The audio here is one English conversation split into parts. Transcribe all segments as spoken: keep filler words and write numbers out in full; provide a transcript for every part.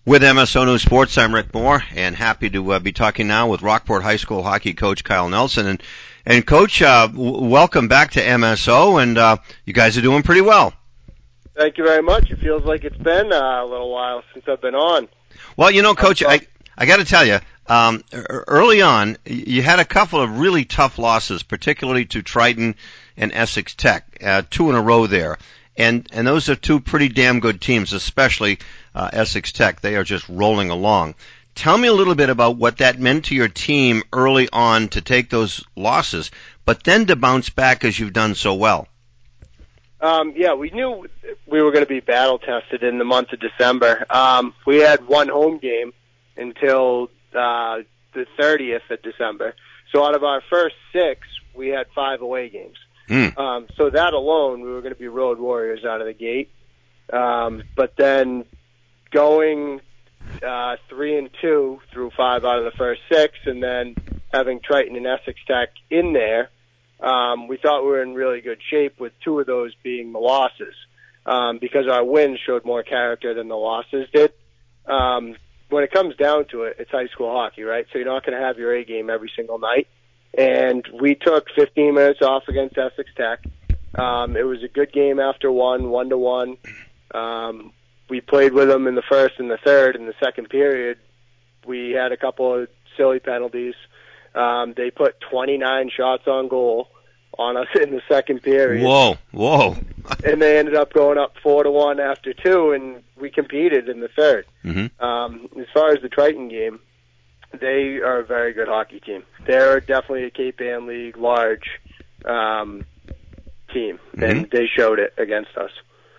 With M S O News Sports, I'm Rick Moore, and happy to uh, be talking now with Rockport High School hockey coach Kyle Nelson. And, and Coach, uh, w- welcome back to M S O, and uh, you guys are doing pretty well. Thank you very much. It feels like it's been uh, a little while since I've been on. Well, you know, Coach, I, I got to tell you, um, early on, you had a couple of really tough losses, particularly to Triton and Essex Tech, uh, two in a row there. And, and those are two pretty damn good teams, especially uh, Essex Tech. They are just rolling along. Tell me a little bit about what that meant to your team early on to take those losses, but then to bounce back as you've done so well. Um, yeah, we knew we were going to be battle tested in the month of December. Um, we had one home game until uh, the thirtieth of December. So out of our first six, we had five away games. Mm. Um, so that alone, we were going to be road warriors out of the gate. Um, but then going uh, three and two through five out of the first six, and then having Triton and Essex Tech in there, um, we thought we were in really good shape with two of those being the losses, um, because our wins showed more character than the losses did. Um, when it comes down to it, it's high school hockey, right? So you're not going to have your A game every single night. And we took fifteen minutes off against Essex Tech. Um, it was a good game after one, one to one. Um, we played with them in the first and the third. In the second period, we had a couple of silly penalties. Um, they put twenty-nine shots on goal on us in the second period. Whoa, whoa. And they ended up going up four to one after two, and we competed in the third. Mm-hmm. Um, as far as the Triton game, they are a very good hockey team. They're definitely a Cape Ann League large um, team, mm-hmm. and they showed it against us.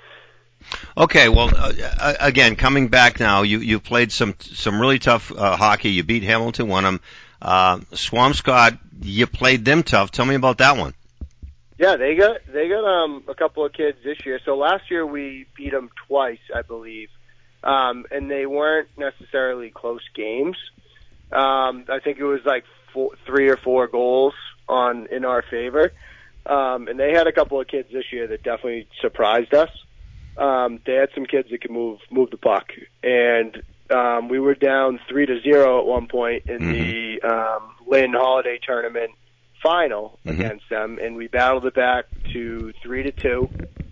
Okay, well, uh, again, coming back now, you you played some some really tough uh, hockey. You beat Hamilton Wenham. Uh, Swampscott, you played them tough. Tell me about that one. Yeah, they got they got um, a couple of kids this year. So last year we beat them twice, I believe, um, and they weren't necessarily close games. Um, I think it was like four, three or four goals on in our favor, um, and they had a couple of kids this year that definitely surprised us. Um, they had some kids that could move move the puck, and um, we were down three to zero at one point in mm-hmm. the um, Lynn Holiday Tournament final mm-hmm. against them, and we battled it back to three to two.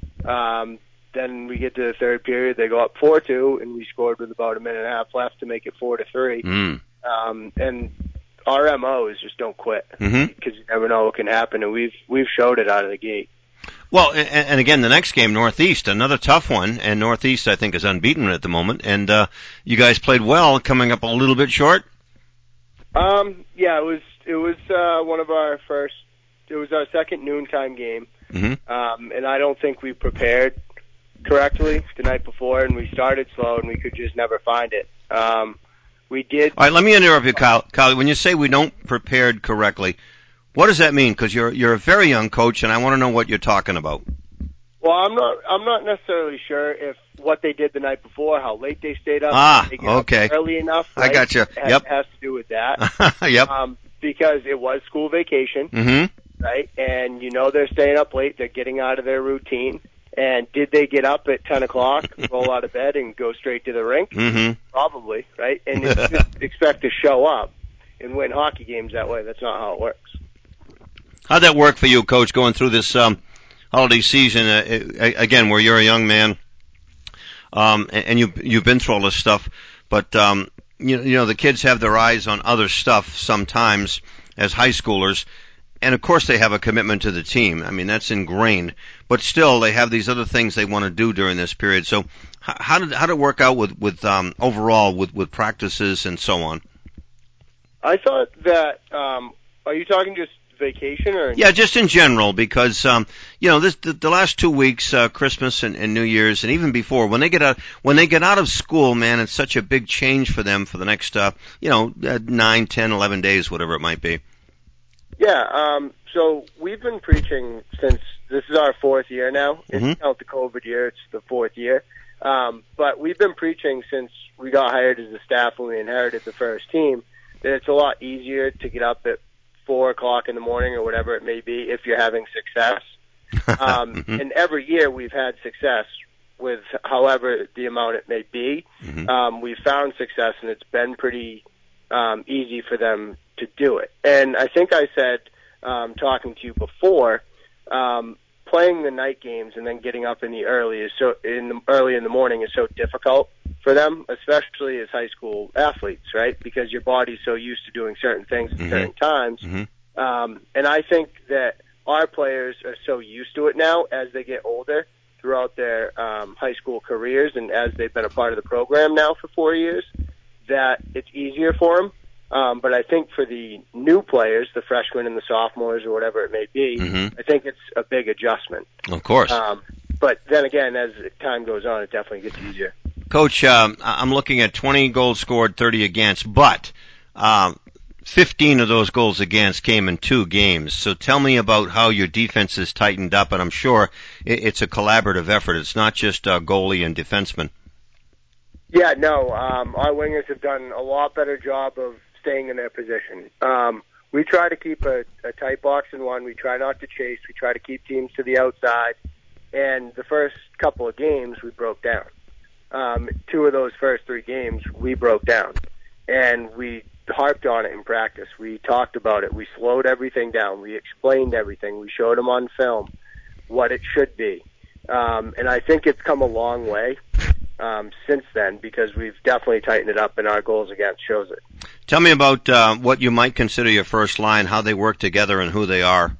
Um, then we get to the third period, they go up four two, and we scored with about a minute and a half left to make it four to three. Mm. Um, and our M O is just don't quit, because mm-hmm. you never know what can happen, and we've we've showed it out of the gate. Well, and, and again, the next game, Northeast, another tough one, and Northeast I think is unbeaten at the moment. And uh, you guys played well, coming up a little bit short. Um, yeah, it was it was uh, one of our first. It was our second noontime game, mm-hmm. um, and I don't think we prepared correctly the night before, and we started slow, and we could just never find it. Um, We did. All right, let me interrupt you, Kyle. Kyle, when you say we don't prepared correctly, what does that mean? Because you're you're a very young coach, and I want to know what you're talking about. Well, I'm not. I'm not necessarily sure if what they did the night before, how late they stayed up. Ah, they get okay. Up early enough. Right? I got you. Has, Yep. Has to do with that. Yep. Um, because it was school vacation, mm-hmm. right? And you know they're staying up late. They're getting out of their routine. And did they get up at ten o'clock, roll out of bed, and go straight to the rink? Mm-hmm. Probably, right? And just expect to show up and win hockey games that way. That's not how it works. How'd that work for you, Coach, going through this um, holiday season, uh, again, where you're a young man, um, and, and you, you've been through all this stuff, but um, you, you know, the kids have their eyes on other stuff sometimes as high schoolers. And, of course, they have a commitment to the team. I mean, that's ingrained. But still, they have these other things they want to do during this period. So how did how did it work out with, with um, overall with, with practices and so on? I thought that um, – are you talking just vacation or – Yeah, just in general because, um, you know, this the, the last two weeks, uh, Christmas and, and New Year's, and even before, when they get out when they get out of school, man, it's such a big change for them for the next, uh, you know, uh, nine, ten, eleven days, whatever it might be. Yeah, um, so we've been preaching since this is our fourth year now. If you count the COVID year, it's the fourth year. Um, but we've been preaching since we got hired as the staff when we inherited the first team that it's a lot easier to get up at four o'clock in the morning or whatever it may be if you're having success. Um, mm-hmm. And every year we've had success with however the amount it may be. Mm-hmm. Um, we've found success, and it's been pretty um, easy for them to do it. And I think I said, um, talking to you before, um, playing the night games and then getting up in the early is so in the early in the morning is so difficult for them, especially as high school athletes, right? Because your body's so used to doing certain things at Mm-hmm. certain times. Mm-hmm. Um, and I think that our players are so used to it now as they get older throughout their um, high school careers and as they've been a part of the program now for four years, that it's easier for them. Um, but I think for the new players, the freshmen and the sophomores or whatever it may be, Mm-hmm. I think it's a big adjustment. Of course. Um, but then again, as time goes on, it definitely gets easier. Coach, um, I'm looking at twenty goals scored, thirty against, but um, fifteen of those goals against came in two games. So tell me about how your defense has tightened up, and I'm sure it's a collaborative effort. It's not just uh, goalie and defenseman. Yeah, no, um, our wingers have done a lot better job of staying in their position. Um, we try to keep a, a tight box in one. We try not to chase. We try to keep teams to the outside. And the first couple of games, we broke down. Um, two of those first three games, we broke down. And we harped on it in practice. We talked about it. We slowed everything down. We explained everything. We showed them on film what it should be. Um, and I think it's come a long way um, since then because we've definitely tightened it up, and our goals against shows it. Tell me about uh, what you might consider your first line, how they work together, and who they are.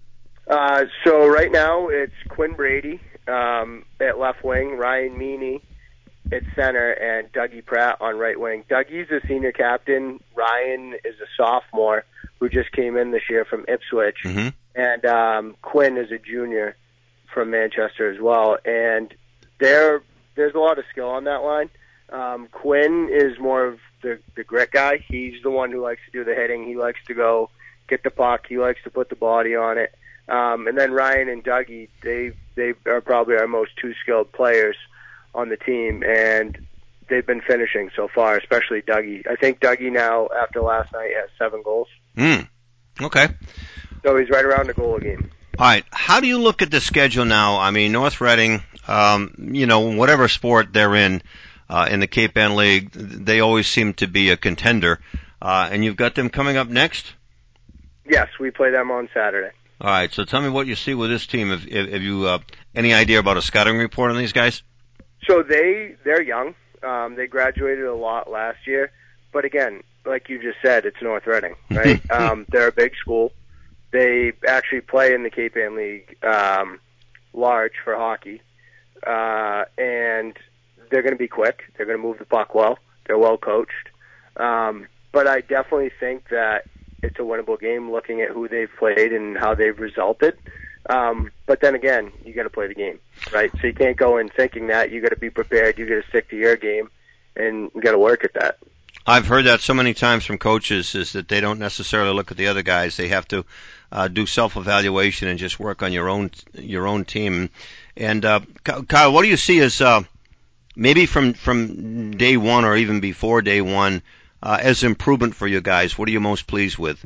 Uh, so right now it's Quinn Brady um, at left wing, Ryan Meany at center, and Dougie Pratt on right wing. Dougie's a senior captain. Ryan is a sophomore who just came in this year from Ipswich. Mm-hmm. And um, Quinn is a junior from Manchester as well. And there, there's a lot of skill on that line. Um, Quinn is more of the, the grit guy. He's the one who likes to do the hitting. He likes to go get the puck. He likes to put the body on it. Um, and then Ryan and Dougie, they they are probably our most two skilled players on the team, and they've been finishing so far, especially Dougie. I think Dougie now, after last night, has seven goals. Mm. Okay. So he's right around a goal a game. All right. How do you look at the schedule now? I mean, North Reading, um, you know, whatever sport they're in, uh, in the Cape Ann League, they always seem to be a contender. Uh, and you've got them coming up next? Yes, we play them on Saturday. All right. So tell me what you see with this team. Have, have you uh, any idea about a scouting report on these guys? So they, they're young. Um, they graduated a lot last year. But again, like you just said, it's North Reading, right? um, they're a big school. They actually play in the Cape Ann League um, large for hockey. Uh, and they're going to be quick. They're going to move the puck well. They're well coached. Um, but I definitely think that it's a winnable game looking at who they've played and how they've resulted. Um, but then again, you got to play the game, right? So you can't go in thinking that. You got to be prepared. You got to stick to your game, and you got to work at that. I've heard that so many times from coaches is that they don't necessarily look at the other guys. They have to uh, do self-evaluation and just work on your own your own team. And uh, Kyle, what do you see as uh, maybe from from day one or even before day one uh, as improvement for you guys? What are you most pleased with?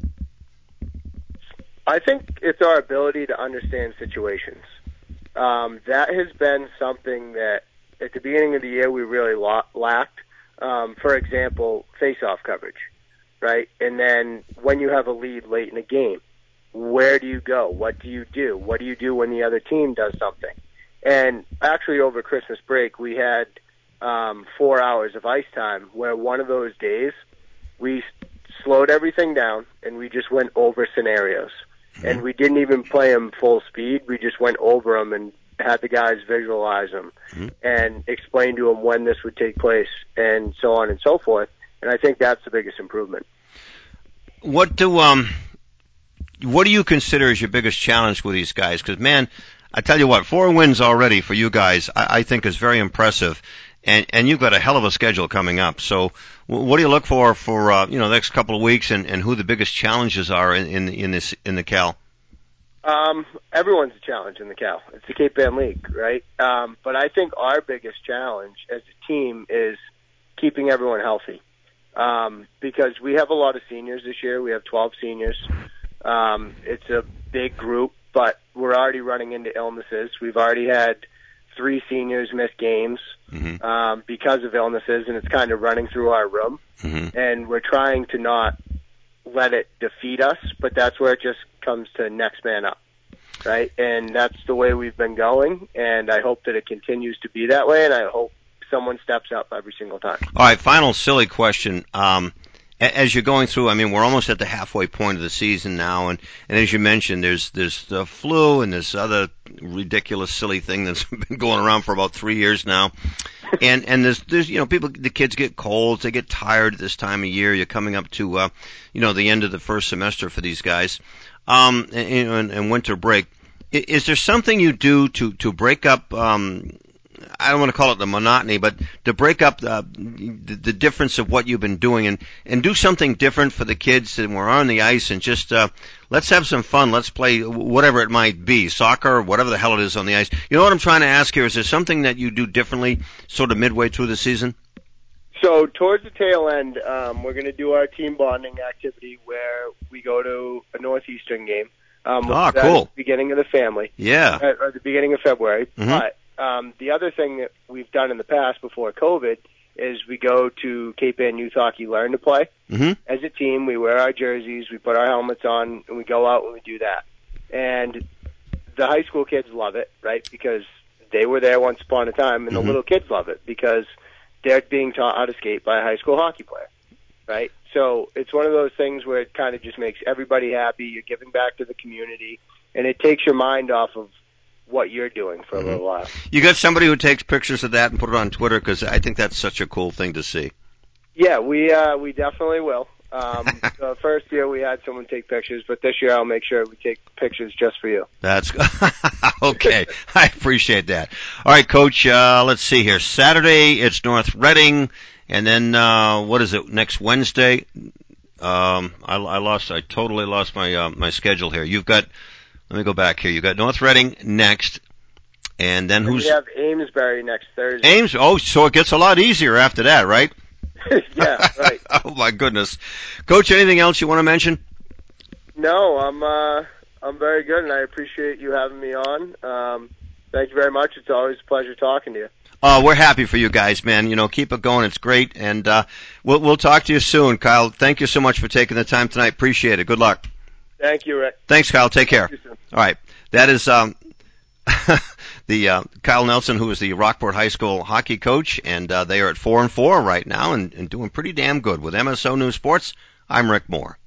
I think it's our ability to understand situations. Um, that has been something that at the beginning of the year we really lo- lacked. Um, for example, face-off coverage, right? And then when you have a lead late in a game, where do you go? What do you do? What do you do when the other team does something? And actually over Christmas break, we had um, four hours of ice time where one of those days we slowed everything down and we just went over scenarios. Mm-hmm. And we didn't even play them full speed. We just went over them and had the guys visualize them mm-hmm. and explain to them when this would take place and so on and so forth. And I think that's the biggest improvement. What do um, what do you consider as your biggest challenge with these guys? Because man, I tell you what, four wins already for you guys, I, I think is very impressive. And and you've got a hell of a schedule coming up. So what do you look for for uh, you know the next couple of weeks, and, and who the biggest challenges are in in, in this in the Cal? Um, everyone's a challenge in the Cal. It's the Cape Ann League, right? Um, but I think our biggest challenge as a team is keeping everyone healthy. Um, because we have a lot of seniors this year. We have twelve seniors. Um, it's a big group, but we're already running into illnesses. We've already had three seniors missed games mm-hmm. um, because of illnesses, and it's kind of running through our room. Mm-hmm. And we're trying to not let it defeat us, but that's where it just comes to next man up, right? And that's the way we've been going, and I hope that it continues to be that way, and I hope someone steps up every single time. All right, final silly question. Um, as you're going through, I mean, we're almost at the halfway point of the season now, and, and as you mentioned, there's there's the flu and this other ridiculous, silly thing that's been going around for about three years now. And and there's there's you know people, the kids get colds, they get tired this time of year. You're coming up to uh, you know the end of the first semester for these guys, um, and, and, and winter break. Is there something you do to to break up? Um, I don't want to call it the monotony, but to break up uh, the, the difference of what you've been doing and, and do something different for the kids and we're on the ice and just uh, let's have some fun. Let's play whatever it might be, soccer, whatever the hell it is on the ice. You know what I'm trying to ask here? Is there something that you do differently sort of midway through the season? So towards the tail end, um, we're going to do our team bonding activity where we go to a Northeastern game. Um, oh, cool. At the beginning of the family. Yeah. At, at the beginning of February. Mm-hmm. But Um, the other thing that we've done in the past before COVID is we go to Cape Ann Youth Hockey Learn to Play. Mm-hmm. As a team, we wear our jerseys, we put our helmets on, and we go out and we do that. And the high school kids love it, right, because they were there once upon a time, and mm-hmm. the little kids love it because they're being taught how to skate by a high school hockey player, right? So it's one of those things where it kind of just makes everybody happy. You're giving back to the community, and it takes your mind off of what you're doing for a little while. You got somebody who takes pictures of that and put it on Twitter because I think that's such a cool thing to see. Yeah, we uh, we definitely will. Um, the first year we had someone take pictures, but this year I'll make sure we take pictures just for you. That's okay. I appreciate that. All right, Coach. Uh, let's see here. Saturday it's North Reading, and then uh, what is it? Next Wednesday. Um, I, I lost. I totally lost my uh, my schedule here. You've got. Let me go back here. You've got North Reading next, and then and who's? We have Amesbury next Thursday. Ames. Oh, so it gets a lot easier after that, right? Yeah, right. Oh my goodness, Coach. Anything else you want to mention? No, I'm uh, I'm very good, and I appreciate you having me on. Um, thank you very much. It's always a pleasure talking to you. Uh, we're happy for you guys, man. You know, keep it going. It's great, and uh, we'll we'll talk to you soon, Kyle. Thank you so much for taking the time tonight. Appreciate it. Good luck. Thank you, Rick. Thanks, Kyle. Take care. Thank you, sir. All right. That is um, the uh, Kyle Nelson, who is the Rockport High School hockey coach, and uh, they are at four and four right now and, and doing pretty damn good with M S O News Sports. I'm Rick Moore.